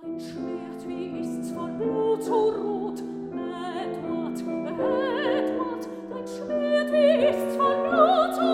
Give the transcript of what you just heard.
Dein Schwert, wie ist's von Blut so rot? Edward, Edward, dein Schwert, wie ist's von Blut so